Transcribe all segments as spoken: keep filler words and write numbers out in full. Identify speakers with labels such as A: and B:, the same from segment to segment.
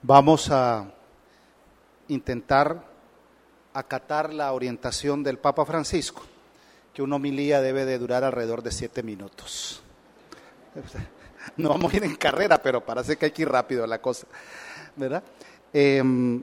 A: Vamos a intentar acatar la orientación del Papa Francisco, que una homilía debe de durar alrededor de siete minutos. No vamos a ir en carrera, pero parece que hay que ir rápido la cosa, ¿verdad? Eh, en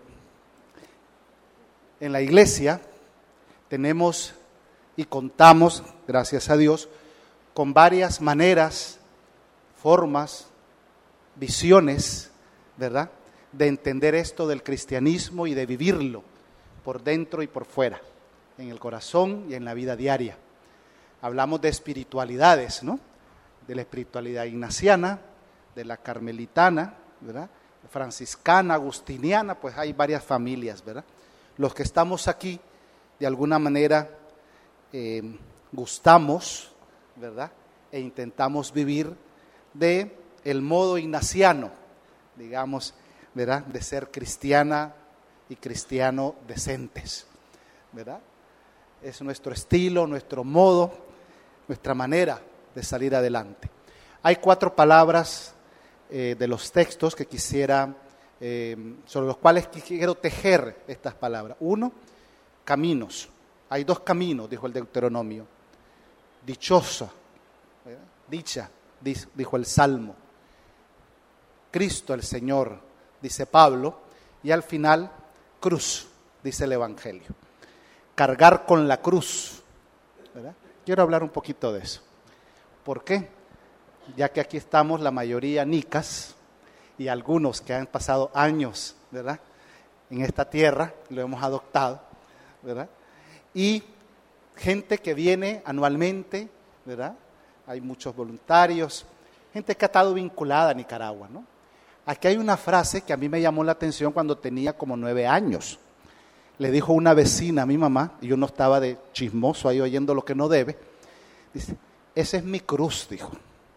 A: la iglesia tenemos y contamos, gracias a Dios, con varias maneras, formas, visiones, ¿verdad?, de entender esto del cristianismo y de vivirlo por dentro y por fuera, en el corazón y en la vida diaria. Hablamos de espiritualidades, ¿no? De la espiritualidad ignaciana, de la carmelitana, ¿verdad?, franciscana, agustiniana, pues hay varias familias, ¿verdad? Los que estamos aquí, de alguna manera, eh, gustamos, ¿verdad?, e intentamos vivir de el modo ignaciano, digamos, ¿verdad?, de ser cristiana y cristiano decentes, ¿verdad? Es nuestro estilo, nuestro modo, nuestra manera de salir adelante. Hay cuatro palabras eh, de los textos que quisiera, eh, sobre los cuales quiero tejer estas palabras. Uno, caminos. Hay dos caminos, dijo el Deuteronomio. Dichosa, ¿verdad?, dicha, dijo el Salmo. Cristo el Señor, dice Pablo, y al final, cruz, dice el Evangelio. Cargar con la cruz, ¿verdad? Quiero hablar un poquito de eso. ¿Por qué? Ya que aquí estamos la mayoría nicas y algunos que han pasado años, ¿verdad?, en esta tierra, lo hemos adoptado, ¿verdad? Y gente que viene anualmente, ¿verdad? Hay muchos voluntarios, gente que ha estado vinculada a Nicaragua, ¿no? Aquí hay una frase que a mí me llamó la atención cuando tenía como nueve años. Le dijo una vecina a mi mamá, y yo no estaba de chismoso ahí oyendo lo que no debe. Dice, esa es mi cruz, dijo.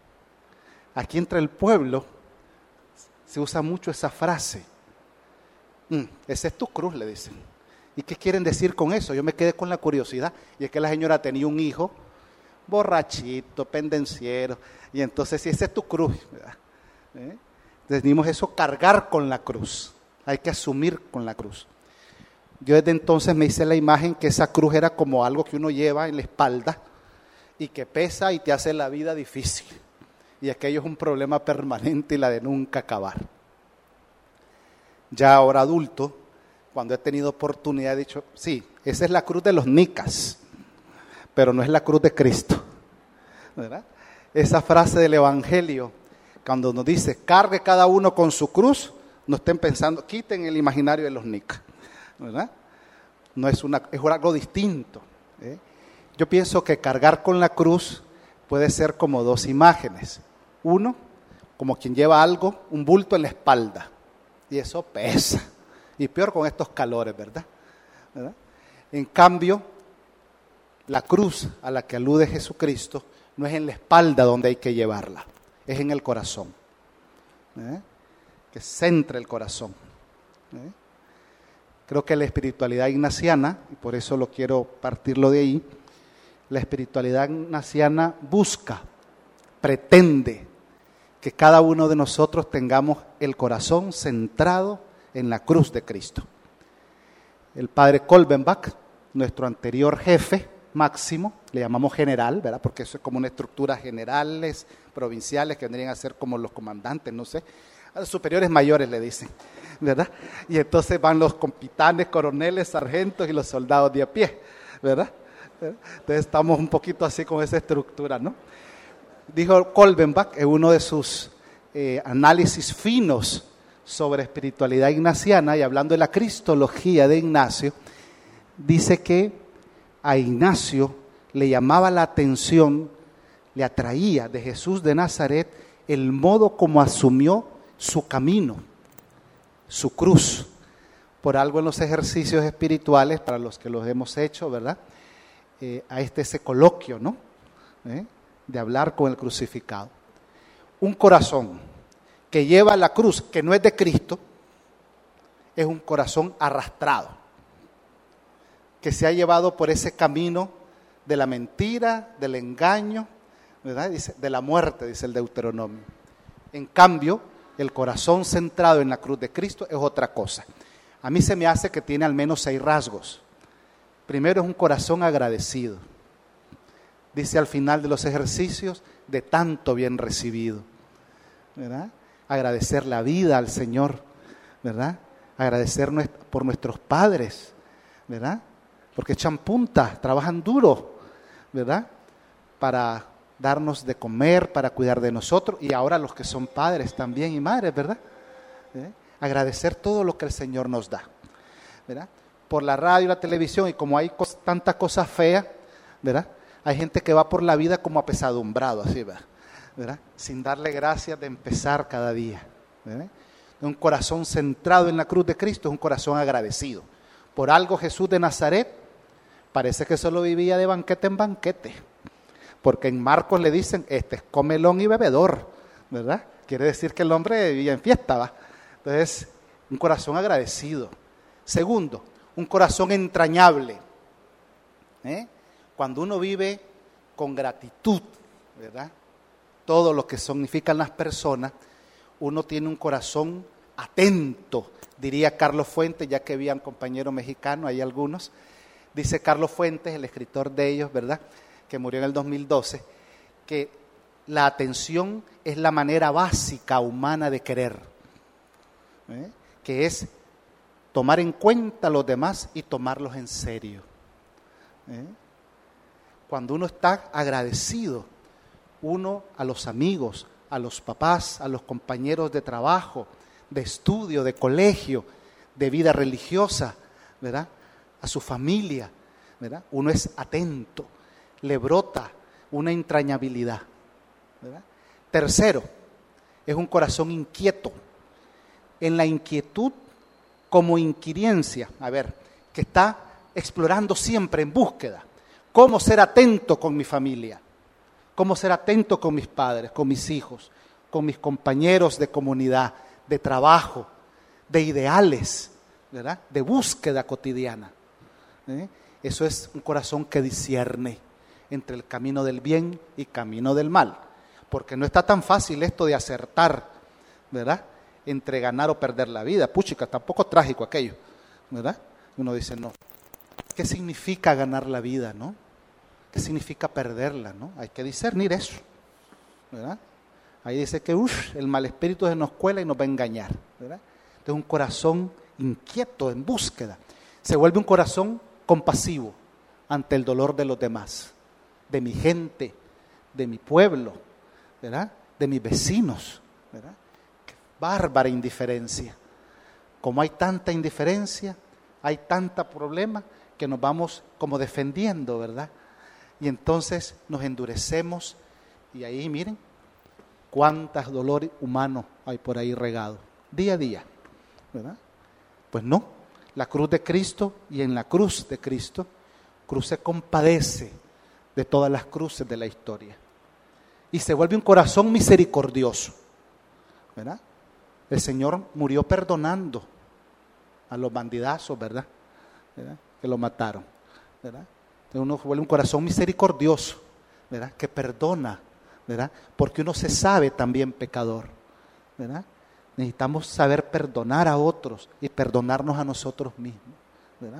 A: Aquí entre el pueblo se usa mucho esa frase. Mm, esa es tu cruz, le dicen. ¿Y qué quieren decir con eso? Yo me quedé con la curiosidad. Y es que la señora tenía un hijo borrachito, pendenciero. Y entonces, si esa es tu cruz, ¿verdad? ¿Eh? Decimos eso, cargar con la cruz. Hay que asumir con la cruz. Yo desde entonces me hice la imagen que esa cruz era como algo que uno lleva en la espalda y que pesa y te hace la vida difícil. Y aquello es un problema permanente y la de nunca acabar. Ya ahora adulto, cuando he tenido oportunidad, he dicho, sí, esa es la cruz de los nicas, pero no es la cruz de Cristo, ¿verdad? Esa frase del Evangelio, cuando nos dice, cargue cada uno con su cruz, no estén pensando, quiten el imaginario de los nicas, ¿verdad? No es, una, es algo distinto, ¿eh? Yo pienso que cargar con la cruz puede ser como dos imágenes. Uno, como quien lleva algo, un bulto en la espalda, y eso pesa, y peor con estos calores, ¿verdad? ¿verdad? En cambio, la cruz a la que alude Jesucristo no es en la espalda donde hay que llevarla, es en el corazón, ¿eh? Que centra el corazón, ¿eh? Creo que la espiritualidad ignaciana, y por eso lo quiero partirlo de ahí, la espiritualidad ignaciana busca, pretende que cada uno de nosotros tengamos el corazón centrado en la cruz de Cristo. El padre Kolbenbach, nuestro anterior jefe máximo, le llamamos general, ¿verdad? Porque eso es como una estructura generales, provinciales, que vendrían a ser como los comandantes, no sé, a los superiores mayores le dicen, ¿verdad? Y entonces van los capitanes, coroneles, sargentos y los soldados de a pie, ¿verdad? Entonces estamos un poquito así con esa estructura, ¿no? Dijo Kolbenbach en uno de sus eh, análisis finos sobre espiritualidad ignaciana y hablando de la cristología de Ignacio, dice que a Ignacio le llamaba la atención, le atraía de Jesús de Nazaret el modo como asumió su camino, su cruz. Por algo en los ejercicios espirituales, para los que los hemos hecho, ¿verdad? Eh, a este ese coloquio, ¿no? ¿Eh? De hablar con el crucificado. Un corazón que lleva la cruz, que no es de Cristo, es un corazón arrastrado, que se ha llevado por ese camino de la mentira, del engaño, ¿verdad? Dice, de la muerte, dice el Deuteronomio. En cambio, el corazón centrado en la cruz de Cristo es otra cosa. A mí se me hace que tiene al menos seis rasgos. Primero es un corazón agradecido. Dice al final de los ejercicios, de tanto bien recibido, ¿verdad? Agradecer la vida al Señor, ¿verdad? Agradecer por nuestros padres, ¿verdad? Porque echan punta, trabajan duro, ¿verdad? Para darnos de comer, para cuidar de nosotros, y ahora los que son padres también y madres, ¿verdad? ¿Eh? Agradecer todo lo que el Señor nos da, ¿verdad? Por la radio y la televisión, y como hay cos- tantas cosas feas, ¿verdad? Hay gente que va por la vida como apesadumbrado, así, ¿verdad? ¿verdad? Sin darle gracias de empezar cada día, ¿verdad? Un corazón centrado en la cruz de Cristo es un corazón agradecido. Por algo Jesús de Nazaret parece que solo vivía de banquete en banquete, porque en Marcos le dicen, este es comelón y bebedor, ¿verdad? Quiere decir que el hombre vivía en fiesta, ¿va? Entonces, un corazón agradecido. Segundo, un corazón entrañable, ¿eh? Cuando uno vive con gratitud, ¿verdad? Todo lo que significan las personas, uno tiene un corazón atento, diría Carlos Fuentes, ya que habían compañeros mexicanos, hay algunos. Dice Carlos Fuentes, el escritor de ellos, ¿verdad?, que murió en el dos mil doce, que la atención es la manera básica humana de querer, ¿eh? que es tomar en cuenta a los demás y tomarlos en serio. ¿eh? Cuando uno está agradecido, uno a los amigos, a los papás, a los compañeros de trabajo, de estudio, de colegio, de vida religiosa, ¿verdad?, a su familia, ¿verdad?, uno es atento, le brota una entrañabilidad, ¿verdad? Tercero, es un corazón inquieto. En la inquietud como inquiriencia, a ver, que está explorando siempre en búsqueda. ¿Cómo ser atento con mi familia? ¿Cómo ser atento con mis padres, con mis hijos, con mis compañeros de comunidad, de trabajo, de ideales, ¿verdad?, de búsqueda cotidiana? ¿Eh? Eso es un corazón que discierne entre el camino del bien y camino del mal, porque no está tan fácil esto de acertar, ¿verdad?, entre ganar o perder la vida. Puchica, tampoco trágico aquello, ¿verdad? Uno dice, no, ¿qué significa ganar la vida, no? ¿Qué significa perderla, no? Hay que discernir eso, ¿verdad? Ahí dice que uf, el mal espíritu se nos cuela y nos va a engañar, ¿verdad? Entonces un corazón inquieto, en búsqueda, se vuelve un corazón compasivo ante el dolor de los demás, de mi gente, de mi pueblo, ¿verdad?, de mis vecinos, ¿verdad? Qué bárbara indiferencia. Como hay tanta indiferencia, hay tanta problema que nos vamos como defendiendo, ¿verdad? Y entonces nos endurecemos y ahí miren cuántos dolores humanos hay por ahí regado, día a día, ¿verdad? Pues no, la cruz de Cristo, y en la cruz de Cristo, cruz se compadece de todas las cruces de la historia y se vuelve un corazón misericordioso, ¿verdad? El Señor murió perdonando a los bandidazos, ¿verdad?, ¿verdad?, que lo mataron, ¿verdad? Entonces uno vuelve un corazón misericordioso, ¿verdad?, que perdona, ¿verdad?, porque uno se sabe también pecador, ¿verdad? Necesitamos saber perdonar a otros y perdonarnos a nosotros mismos, ¿verdad?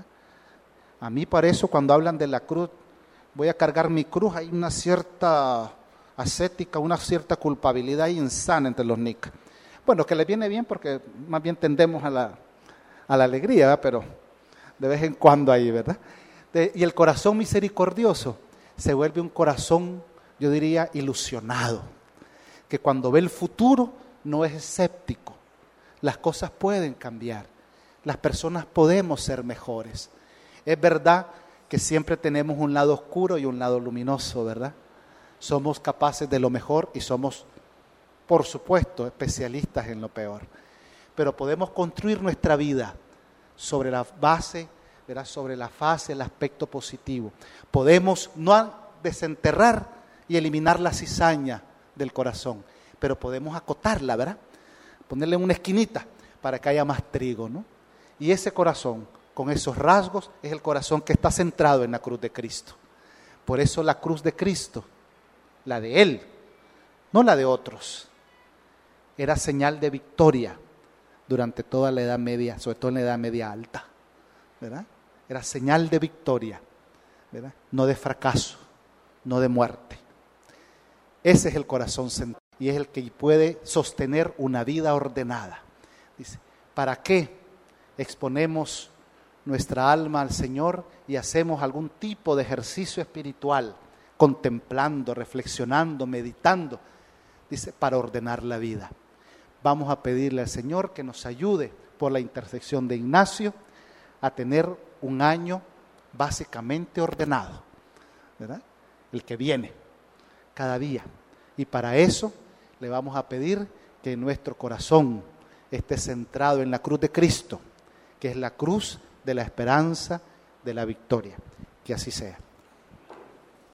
A: A mí para eso cuando hablan de la cruz, voy a cargar mi cruz, hay una cierta ascética, una cierta culpabilidad insana entre los nicas. Bueno, que les viene bien porque más bien tendemos a la, a la alegría, ¿verdad?, pero de vez en cuando ahí, ¿verdad? De, y el corazón misericordioso se vuelve un corazón, yo diría, ilusionado, que cuando ve el futuro no es escéptico. Las cosas pueden cambiar, las personas podemos ser mejores. Es verdad que siempre tenemos un lado oscuro y un lado luminoso, ¿verdad? Somos capaces de lo mejor y somos, por supuesto, especialistas en lo peor. Pero podemos construir nuestra vida sobre la base, ¿verdad?, sobre la fase, el aspecto positivo. Podemos no desenterrar y eliminar la cizaña del corazón, pero podemos acotarla, ¿verdad?, ponerle una esquinita para que haya más trigo, ¿no? Y ese corazón, con esos rasgos, es el corazón que está centrado en la cruz de Cristo. Por eso la cruz de Cristo, la de Él, no la de otros, era señal de victoria durante toda la Edad Media, sobre todo en la Edad Media Alta, ¿verdad? Era señal de victoria, ¿verdad? No de fracaso, no de muerte. Ese es el corazón central y es el que puede sostener una vida ordenada. Dice, ¿para qué exponemos nuestra alma al Señor y hacemos algún tipo de ejercicio espiritual, contemplando, reflexionando, meditando? Dice, para ordenar la vida. Vamos a pedirle al Señor que nos ayude, por la intercesión de Ignacio, a tener un año básicamente ordenado, ¿verdad? El que viene, cada día. Y para eso le vamos a pedir que nuestro corazón esté centrado en la cruz de Cristo, que es la cruz de la esperanza de la victoria. Que así sea.